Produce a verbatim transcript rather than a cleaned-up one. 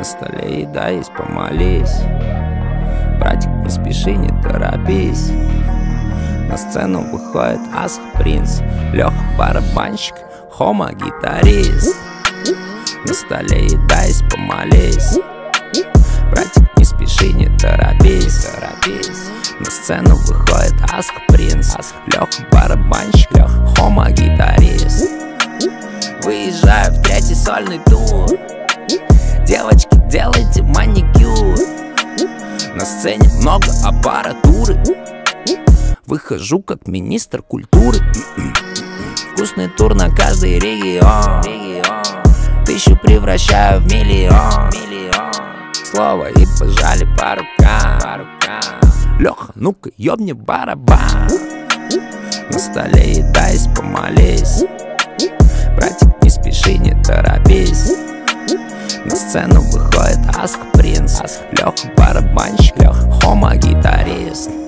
столе еда есть, помолись. Братик, не спеши, не торопись. На сцену выходит Асх Принц, Леха барабанщик, Хома гитарист. На столе еда есть, помолись. Братик, не спеши, не торопись, торопись. На сцену выходит Асх Принц, Леха барабанщик, Хома гитарист. Выезжаю в третий сольный тур. Девочки, делайте маникюр. На сцене много аппаратуры. Выхожу как министр культуры. Вкусный тур на каждый регион. Тысячу превращаю в миллион. Слово и пожали по рукам. Леха, ну-ка ёбни барабан. На столе еда есть, помолись. Братик, не спеши, не торопись. На сцену выходит Асх Принц, Леха барабанщик, Хома гитарист.